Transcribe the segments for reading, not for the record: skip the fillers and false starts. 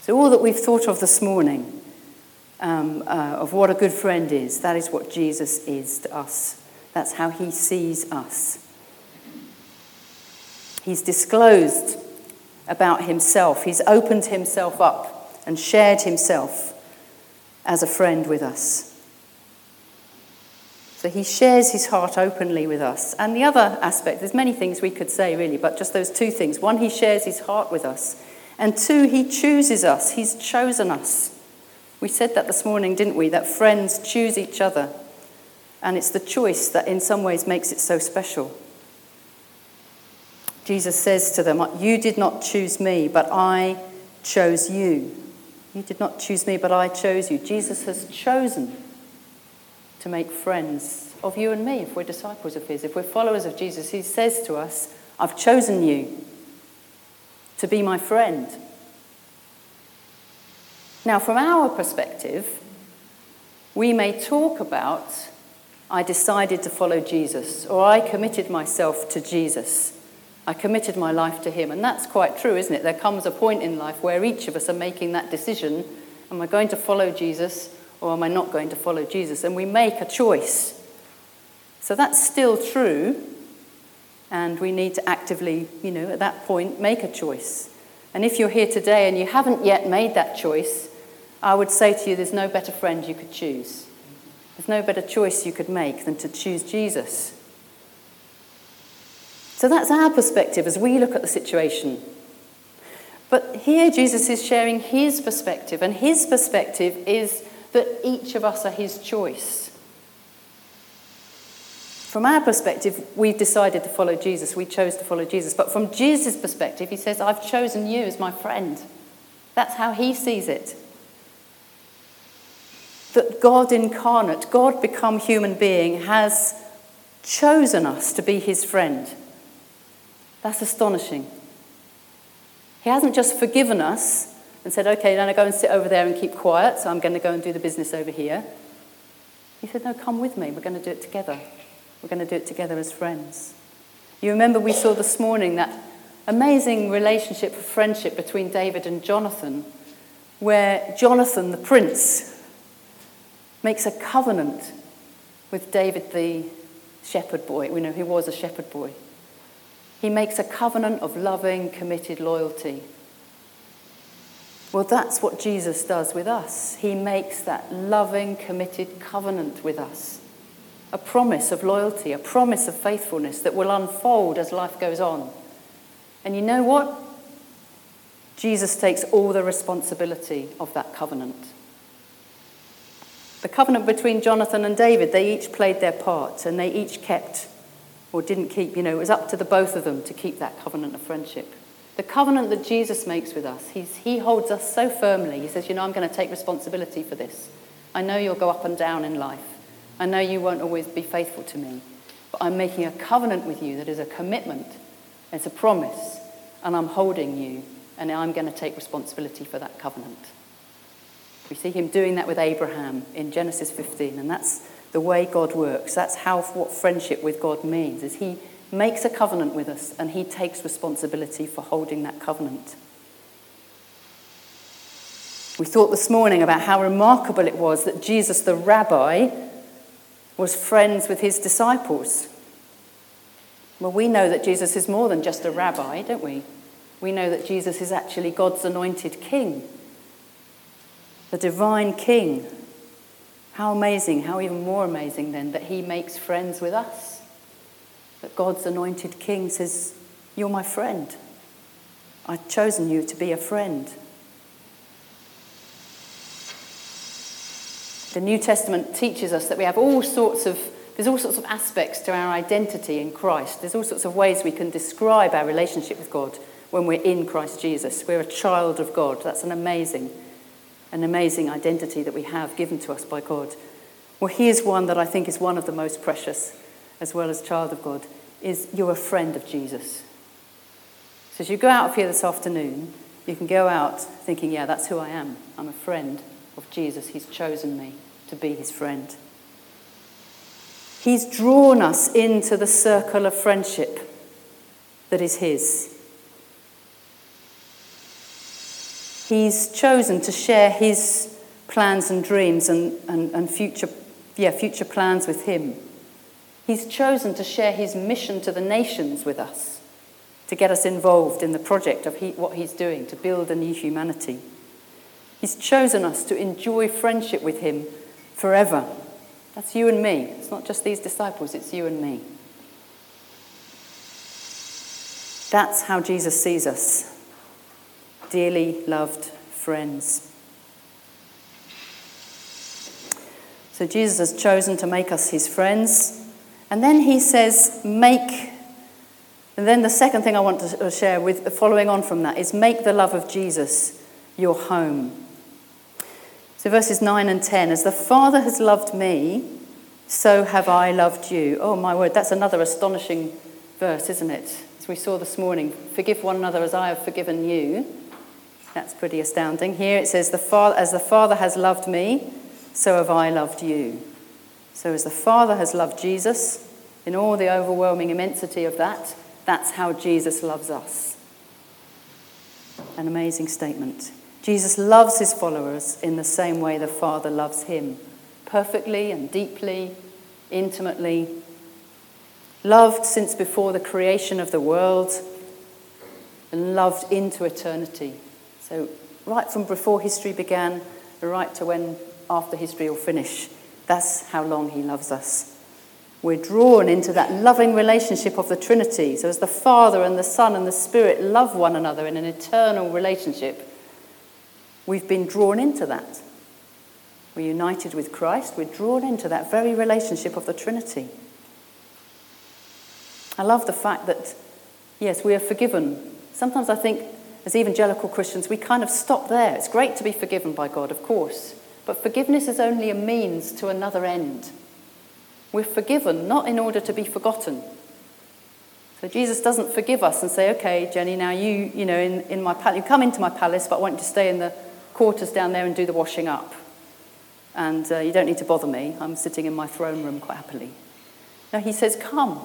So all that we've thought of this morning, of what a good friend is, that is what Jesus is to us. That's how he sees us. He's disclosed about himself. He's opened himself up and shared himself as a friend with us. So he shares his heart openly with us. And the other aspect, there's many things we could say really, but just those two things. One, he shares his heart with us. And two, he chooses us. He's chosen us. We said that this morning, didn't we? That friends choose each other. And it's the choice that in some ways makes it so special. Jesus says to them, "You did not choose me, but I chose you." You did not choose me, but I chose you. Jesus has chosen to make friends of you and me if we're disciples of his. If we're followers of Jesus, he says to us, "I've chosen you to be my friend." Now, from our perspective, we may talk about, "I decided to follow Jesus," or "I committed myself to Jesus. I committed my life to him." And that's quite true, isn't it? There comes a point in life where each of us are making that decision. Am I going to follow Jesus or am I not going to follow Jesus? And we make a choice. So that's still true. And we need to actively, at that point, make a choice. And if you're here today and you haven't yet made that choice, I would say to you, there's no better friend you could choose. There's no better choice you could make than to choose Jesus. So that's our perspective as we look at the situation. But here Jesus is sharing his perspective, and his perspective is that each of us are his choice. From our perspective, we've decided to follow Jesus. We chose to follow Jesus. But from Jesus' perspective, he says, "I've chosen you as my friend." That's how he sees it. That God incarnate, God become human being, has chosen us to be his friend. That's astonishing. He hasn't just forgiven us and said, "Okay, then I go and sit over there and keep quiet, so I'm going to go and do the business over here." He said, "No, come with me. We're going to do it together. We're going to do it together as friends." You remember we saw this morning that amazing relationship of friendship between David and Jonathan, where Jonathan, the prince, makes a covenant with David, the shepherd boy. We know he was a shepherd boy. He makes a covenant of loving, committed loyalty. Well, that's what Jesus does with us. He makes that loving, committed covenant with us. A promise of loyalty, a promise of faithfulness that will unfold as life goes on. And you know what? Jesus takes all the responsibility of that covenant. The covenant between Jonathan and David, they each played their part and they each kept or didn't keep. It was up to the both of them to keep that covenant of friendship. The covenant that Jesus makes with us, he holds us so firmly. He says, I'm going to take responsibility for this. I know you'll go up and down in life. I know you won't always be faithful to me. But I'm making a covenant with you that is a commitment. It's a promise. And I'm holding you. And I'm going to take responsibility for that covenant. We see him doing that with Abraham in Genesis 15. And that's the way God works. That's what friendship with God means, is he makes a covenant with us and he takes responsibility for holding that covenant. We thought this morning about how remarkable it was that Jesus, the rabbi, was friends with his disciples. Well, we know that Jesus is more than just a rabbi, don't we? We know that Jesus is actually God's anointed king, the divine king. How amazing, how even more amazing then, that he makes friends with us. That God's anointed king says, you're my friend. I've chosen you to be a friend. The New Testament teaches us that we have there's all sorts of aspects to our identity in Christ. There's all sorts of ways we can describe our relationship with God when we're in Christ Jesus. We're a child of God. That's an amazing identity that we have given to us by God. Well, here's one that I think is one of the most precious, as well as child of God, is you're a friend of Jesus. So as you go out of here this afternoon, you can go out thinking, yeah, that's who I am. I'm a friend of Jesus. He's chosen me to be his friend. He's drawn us into the circle of friendship that is his. He's chosen to share his plans and dreams and future plans with him. He's chosen to share his mission to the nations with us, to get us involved in the project of what he's doing, to build a new humanity. He's chosen us to enjoy friendship with him forever. That's you and me. It's not just these disciples, it's you and me. That's how Jesus sees us. Dearly loved friends. So Jesus has chosen to make us his friends. And then he says, and then the second thing I want to share with, following on from that, is make the love of Jesus your home. So verses 9 and 10, as the Father has loved me, so have I loved you. Oh my word, that's another astonishing verse, isn't it? As we saw this morning, forgive one another as I have forgiven you. That's pretty astounding. Here it says, as the Father has loved me, so have I loved you. So as the Father has loved Jesus, in all the overwhelming immensity of that, that's how Jesus loves us. An amazing statement. Jesus loves his followers in the same way the Father loves him, perfectly and deeply, intimately, loved since before the creation of the world, and loved into eternity. So right from before history began, right to when after history will finish, that's how long he loves us. We're drawn into that loving relationship of the Trinity. So as the Father and the Son and the Spirit love one another in an eternal relationship, we've been drawn into that. We're united with Christ. We're drawn into that very relationship of the Trinity. I love the fact that, yes, we are forgiven. Sometimes I think, as evangelical Christians, we kind of stop there. It's great to be forgiven by God, of course. But forgiveness is only a means to another end. We're forgiven not in order to be forgotten. So Jesus doesn't forgive us and say, okay, Jenny, now you come into my palace, but I want you to stay in the quarters down there and do the washing up. And you don't need to bother me. I'm sitting in my throne room quite happily. No, he says, come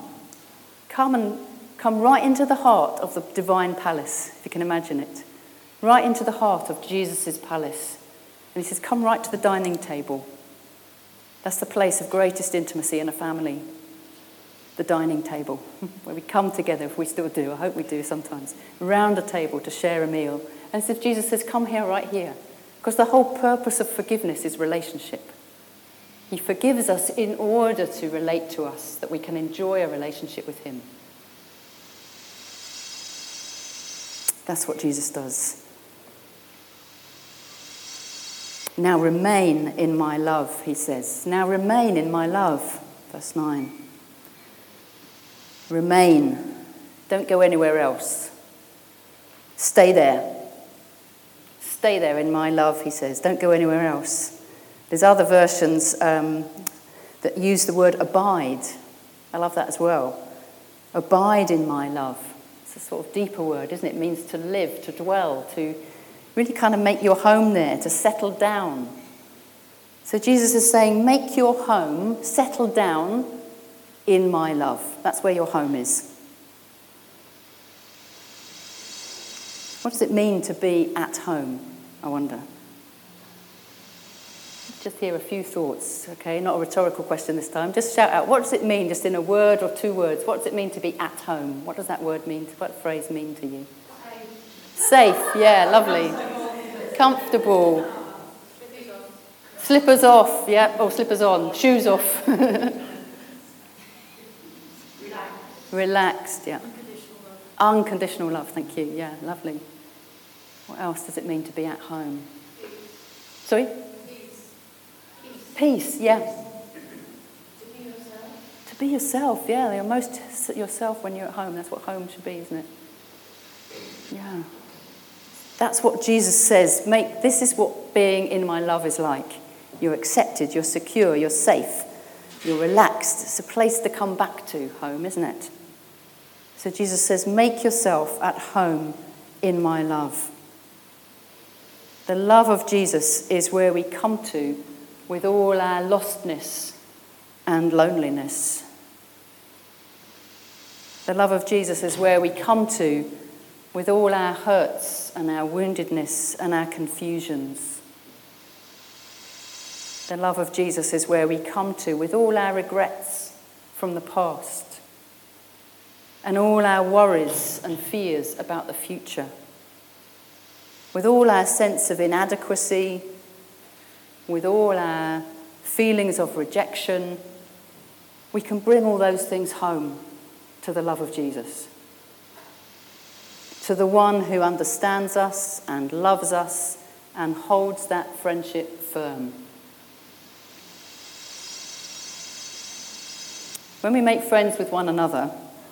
right into the heart of the divine palace, if you can imagine it. Right into the heart of Jesus' palace. And he says, come right to the dining table. That's the place of greatest intimacy in a family. The dining table, where we come together, if we still do, I hope we do sometimes, around a table to share a meal. And so Jesus says, come here, right here. Because the whole purpose of forgiveness is relationship. He forgives us in order to relate to us, that we can enjoy a relationship with him. That's what Jesus does. Now remain in my love, he says. Now remain in my love. Verse 9. Remain. Don't go anywhere else. Stay there. Stay there in my love, he says. Don't go anywhere else. There's other versions that use the word abide. I love that as well. Abide in my love. It's a sort of deeper word, isn't it? It means to live, to dwell, to really kind of make your home there, to settle down. So Jesus is saying, make your home, settle down in my love. That's where your home is. What does it mean to be at home, I wonder? Just hear a few thoughts, okay? Not a rhetorical question this time. Just shout out, what does it mean, just in a word or two words? What does it mean to be at home? What does that word mean? What phrase mean to you? Safe, yeah, lovely. Comfortable. Slippers off, yeah, or slippers on. Shoes off. Relaxed, yeah. Unconditional love, thank you, yeah, lovely. What else does it mean to be at home? Sorry? Peace, yeah. To be yourself, yeah. You're most yourself when you're at home. That's what home should be, isn't it? Yeah. That's what Jesus says. This is what being in my love is like. You're accepted, you're secure, you're safe, you're relaxed. It's a place to come back to, home, isn't it? So Jesus says, make yourself at home in my love. The love of Jesus is where we come to with all our lostness and loneliness. The love of Jesus is where we come to with all our hurts and our woundedness and our confusions. The love of Jesus is where we come to with all our regrets from the past and all our worries and fears about the future. With all our sense of inadequacy, with all our feelings of rejection, we can bring all those things home to the love of Jesus. To the one who understands us and loves us and holds that friendship firm. When we make friends with one another,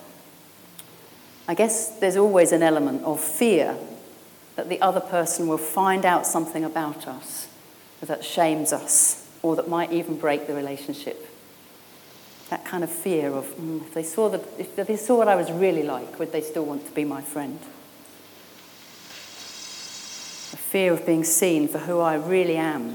I guess there's always an element of fear that the other person will find out something about us that shames us or that might even break the relationship. That kind of fear of, if they saw what I was really like, would they still want to be my friend? The fear of being seen for who I really am.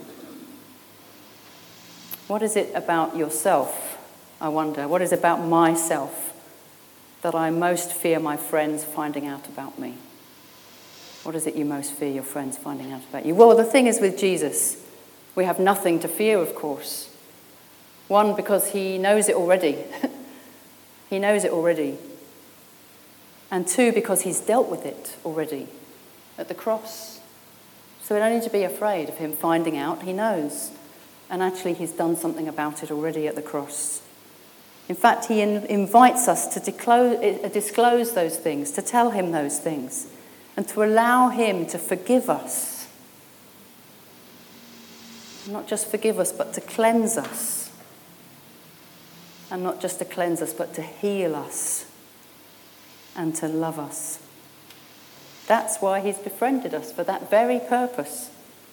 What is it about yourself, I wonder? What is it about myself that I most fear my friends finding out about me? What is it you most fear your friends finding out about you? Well, the thing is with Jesus, we have nothing to fear, of course. One, because he knows it already. He knows it already. And two, because he's dealt with it already at the cross. So we don't need to be afraid of him finding out. He knows. And actually, he's done something about it already at the cross. In fact, he invites us to disclose those things, to tell him those things, and to allow him to forgive us. Not just forgive us, but to cleanse us. And not just to cleanse us, but to heal us and to love us. That's why he's befriended us, for that very purpose.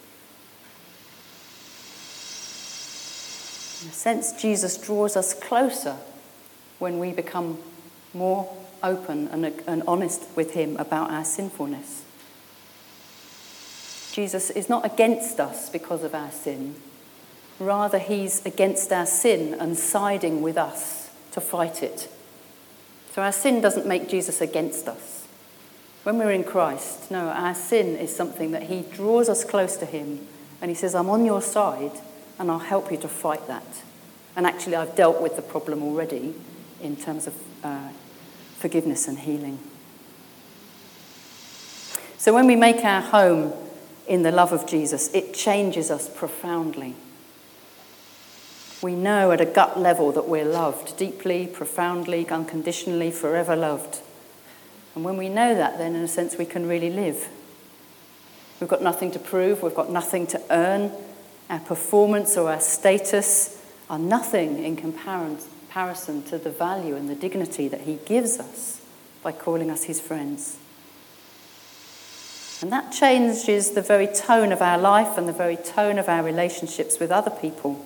In a sense, Jesus draws us closer when we become more open and honest with him about our sinfulness. Jesus is not against us because of our sin. Rather, he's against our sin and siding with us to fight it. So our sin doesn't make Jesus against us. When we're in Christ, no, our sin is something that he draws us close to him and he says, I'm on your side and I'll help you to fight that. And actually, I've dealt with the problem already in terms of forgiveness and healing. So when we make our home in the love of Jesus, it changes us profoundly. We know at a gut level that we're loved, deeply, profoundly, unconditionally, forever loved. And when we know that, then in a sense we can really live. We've got nothing to prove, we've got nothing to earn. Our performance or our status are nothing in comparison to the value and the dignity that he gives us by calling us his friends. And that changes the very tone of our life and the very tone of our relationships with other people.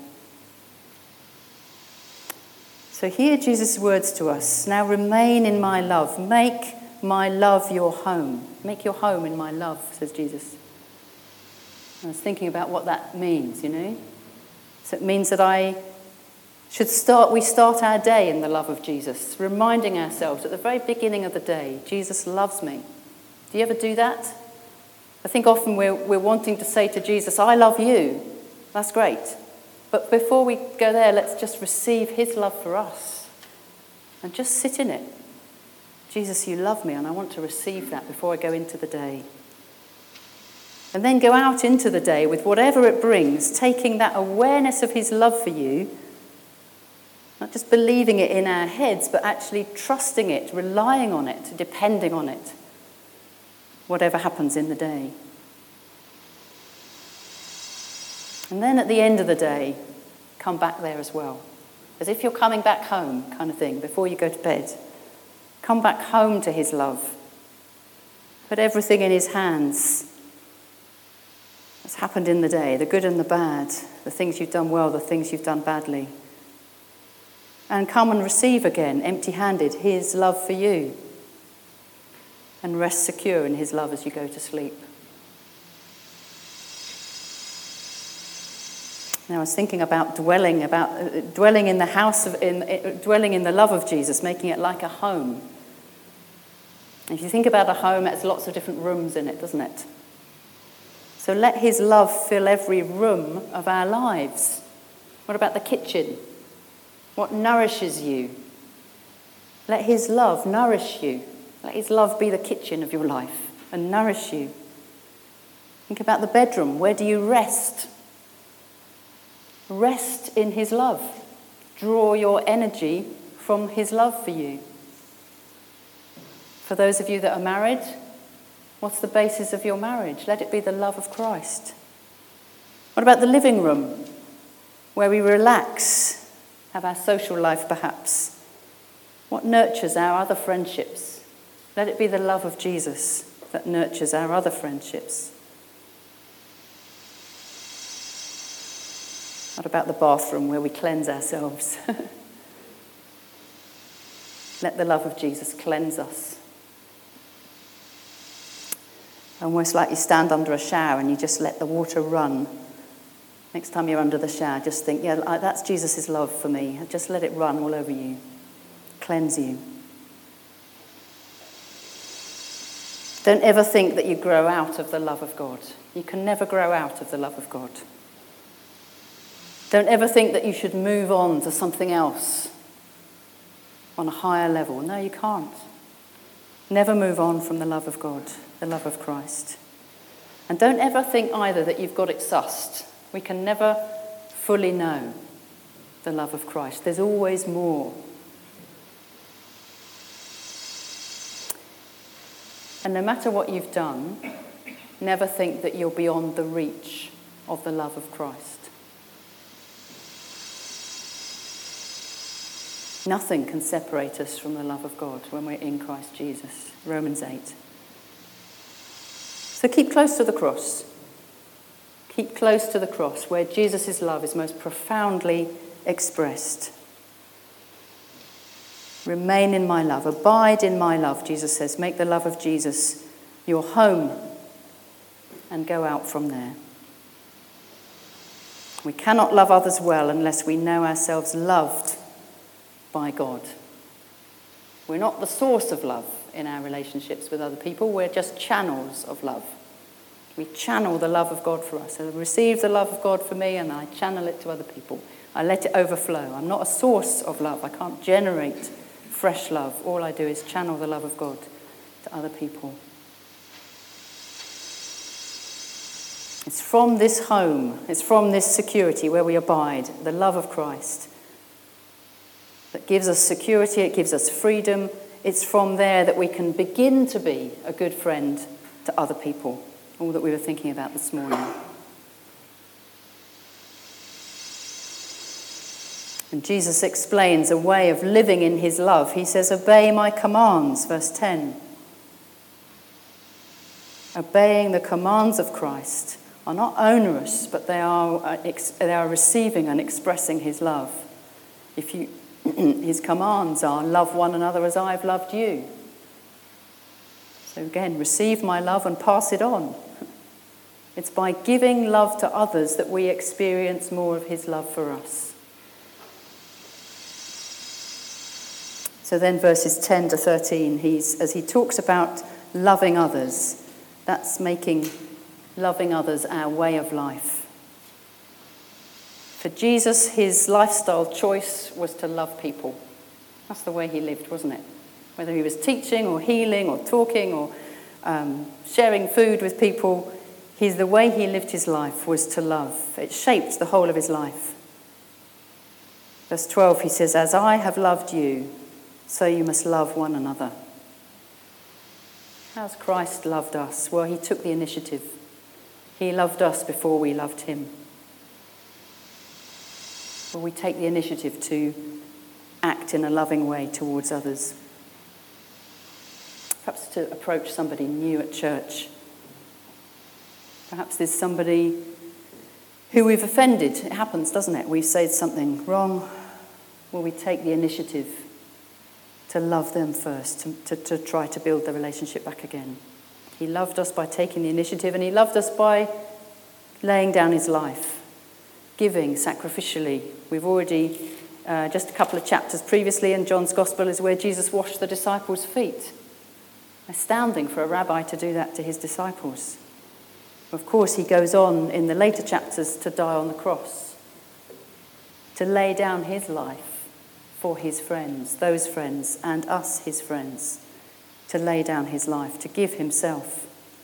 So hear Jesus' words to us. Now remain in my love. Make my love your home. Make your home in my love, says Jesus. I was thinking about what that means, you know. So it means that we start our day in the love of Jesus, reminding ourselves at the very beginning of the day, Jesus loves me. Do you ever do that? I think often we're wanting to say to Jesus, I love you. That's great. But before we go there, let's just receive his love for us and just sit in it. Jesus, you love me, and I want to receive that before I go into the day. And then go out into the day with whatever it brings, taking that awareness of his love for you, not just believing it in our heads, but actually trusting it, relying on it, depending on it, whatever happens in the day. And then at the end of the day, come back there as well. As if you're coming back home, kind of thing, before you go to bed. Come back home to his love. Put everything in his hands that's happened in the day, the good and the bad, the things you've done well, the things you've done badly. And come and receive again, empty-handed, his love for you. And rest secure in his love as you go to sleep. Now, I was thinking about dwelling in the love of Jesus, making it like a home. If you think about a home, it has lots of different rooms in it, doesn't it? So let his love fill every room of our lives. What about the kitchen? What nourishes you? Let his love nourish you. Let his love be the kitchen of your life and nourish you. Think about the bedroom. Where do you rest? Rest in his love. Draw your energy from his love for you. For those of you that are married, what's the basis of your marriage? Let it be the love of Christ. What about the living room, where we relax, have our social life perhaps? What nurtures our other friendships? Let it be the love of Jesus that nurtures our other friendships. What about the bathroom, where we cleanse ourselves? Let the love of Jesus cleanse us. Almost like you stand under a shower and you just let the water run. Next time you're under the shower, just think, yeah, that's Jesus' love for me. Just let it run all over you. Cleanse you. Don't ever think that you grow out of the love of God. You can never grow out of the love of God. Don't ever think that you should move on to something else on a higher level. No, you can't. Never move on from the love of God, the love of Christ. And don't ever think either that you've got it sussed. We can never fully know the love of Christ. There's always more. And no matter what you've done, never think that you're beyond the reach of the love of Christ. Nothing can separate us from the love of God when we're in Christ Jesus. Romans 8. So keep close to the cross. Keep close to the cross, where Jesus' love is most profoundly expressed. Remain in my love. Abide in my love, Jesus says. Make the love of Jesus your home and go out from there. We cannot love others well unless we know ourselves loved by God. We're not the source of love in our relationships with other people. We're just channels of love. We channel the love of God for us. So I receive the love of God for me and I channel it to other people. I let it overflow. I'm not a source of love. I can't generate fresh love. All I do is channel the love of God to other people. It's from this home, it's from this security where we abide, the love of Christ, that gives us security, it gives us freedom. It's from there that we can begin to be a good friend to other people, all that we were thinking about this morning. And Jesus explains a way of living in his love. He says, obey my commands, verse 10. Obeying the commands of Christ are not onerous, but they are receiving and expressing his love. His commands are, love one another as I've loved you. So again, receive my love and pass it on. It's by giving love to others that we experience more of his love for us. So then verses 10 to 13, as he talks about loving others, that's making loving others our way of life. For Jesus, his lifestyle choice was to love people. That's the way he lived, wasn't it? Whether he was teaching or healing or talking or sharing food with people, the way he lived his life was to love. It shaped the whole of his life. Verse 12, he says, as I have loved you, so you must love one another. How's Christ loved us? Well, he took the initiative. He loved us before we loved him. Well, we take the initiative to act in a loving way towards others. Perhaps to approach somebody new at church. Perhaps there's somebody who we've offended. It happens, doesn't it? We've said something wrong. Well, we take the initiative to love them first, to try to build the relationship back again. He loved us by taking the initiative, and he loved us by laying down his life. Giving sacrificially. We've already, just a couple of chapters previously in John's Gospel is where Jesus washed the disciples' feet. Astounding for a rabbi to do that to his disciples. Of course, he goes on in the later chapters to die on the cross, to lay down his life for his friends, those friends, and us, his friends, to lay down his life, to give himself.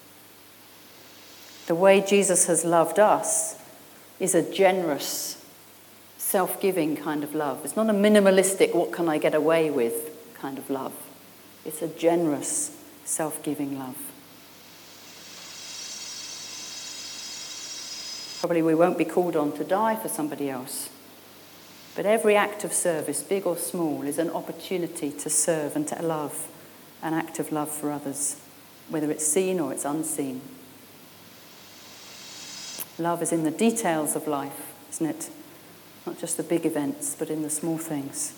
The way Jesus has loved us is a generous, self-giving kind of love. It's not a minimalistic, what can I get away with kind of love. It's a generous, self-giving love. Probably we won't be called on to die for somebody else. But every act of service, big or small, is an opportunity to serve and to love, an act of love for others, whether it's seen or it's unseen. Love is in the details of life, isn't it? Not just the big events, but in the small things.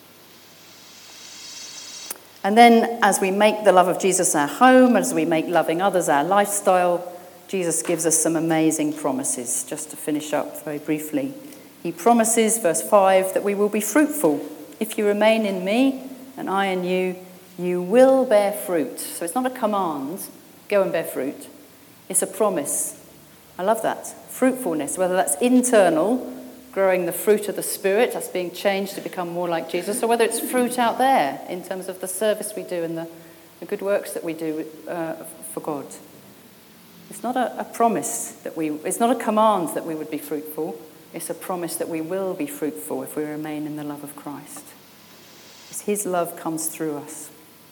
And then as we make the love of Jesus our home, as we make loving others our lifestyle, Jesus gives us some amazing promises. Just to finish up very briefly. He promises, verse 5, that we will be fruitful. If you remain in me and I in you, you will bear fruit. So it's not a command, go and bear fruit. It's a promise. I love that. Fruitfulness, whether that's internal, growing the fruit of the Spirit, that's being changed to become more like Jesus, or whether it's fruit out there in terms of the service we do and the good works that we do for God. It's not a promise it's not a command that we would be fruitful. It's a promise that we will be fruitful if we remain in the love of Christ. As his love comes through us.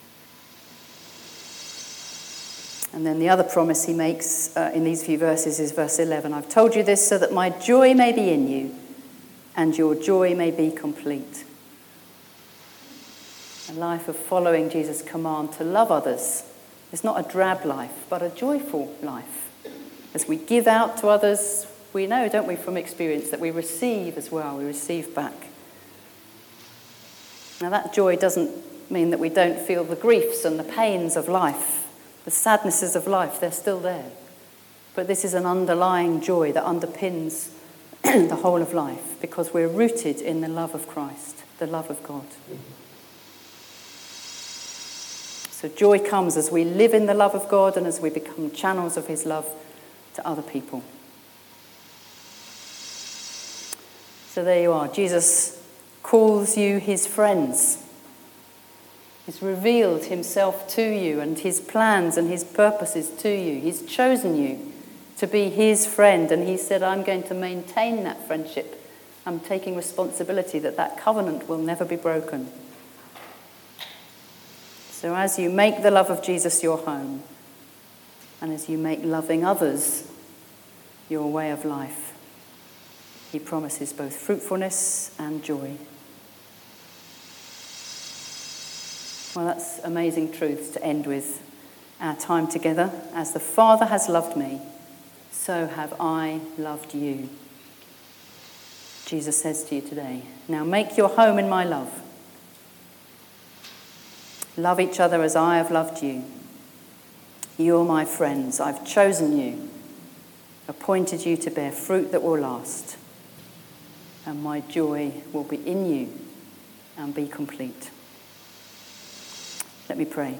And then the other promise he makes in these few verses is verse 11. I've told you this so that my joy may be in you and your joy may be complete. A life of following Jesus' command to love others is not a drab life, but a joyful life. As we give out to others, we know, don't we, from experience, that we receive as well. We receive back. Now that joy doesn't mean that we don't feel the griefs and the pains of life, the sadnesses of life, they're still there. But this is an underlying joy that underpins the whole of life because we're rooted in the love of Christ, the love of God. So joy comes as we live in the love of God and as we become channels of his love to other people. So there you are. Jesus calls you his friends. He's revealed himself to you and his plans and his purposes to you. He's chosen you to be his friend, and he said, I'm going to maintain that friendship. I'm taking responsibility that covenant will never be broken. So as you make the love of Jesus your home, and as you make loving others your way of life, he promises both fruitfulness and joy. Well, that's amazing truths to end with our time together. As the Father has loved me, so have I loved you. Jesus says to you today, now make your home in my love. Love each other as I have loved you. You're my friends. I've chosen you, appointed you to bear fruit that will last. And my joy will be in you and be complete. Let me pray.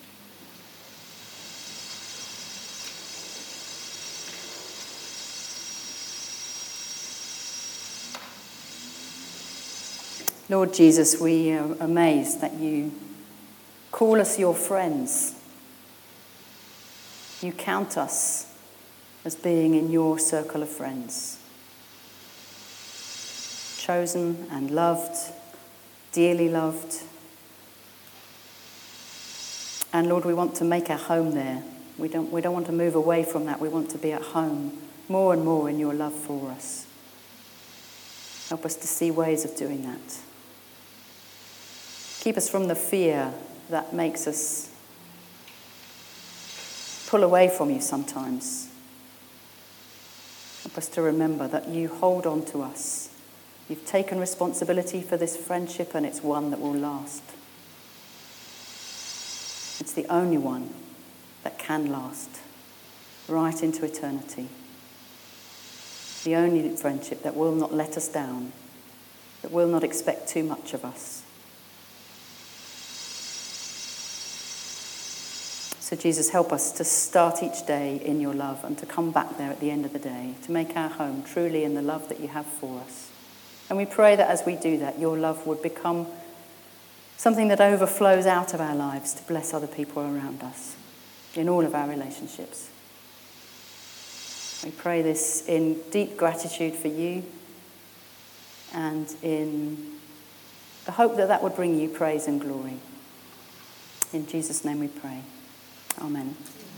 Lord Jesus, we are amazed that you call us your friends. You count us as being in your circle of friends. Chosen and loved, dearly loved. And Lord, we want to make our home there. We don't want to move away from that. We want to be at home more and more in your love for us. Help us to see ways of doing that. Keep us from the fear that makes us pull away from you sometimes. Help us to remember that you hold on to us. You've taken responsibility for this friendship, and it's one that will last. It's the only one that can last right into eternity. The only friendship that will not let us down, that will not expect too much of us. So Jesus, help us to start each day in your love and to come back there at the end of the day, to make our home truly in the love that you have for us. And we pray that as we do that, your love would become something that overflows out of our lives to bless other people around us in all of our relationships. We pray this in deep gratitude for you and in the hope that that would bring you praise and glory. In Jesus' name we pray. Amen.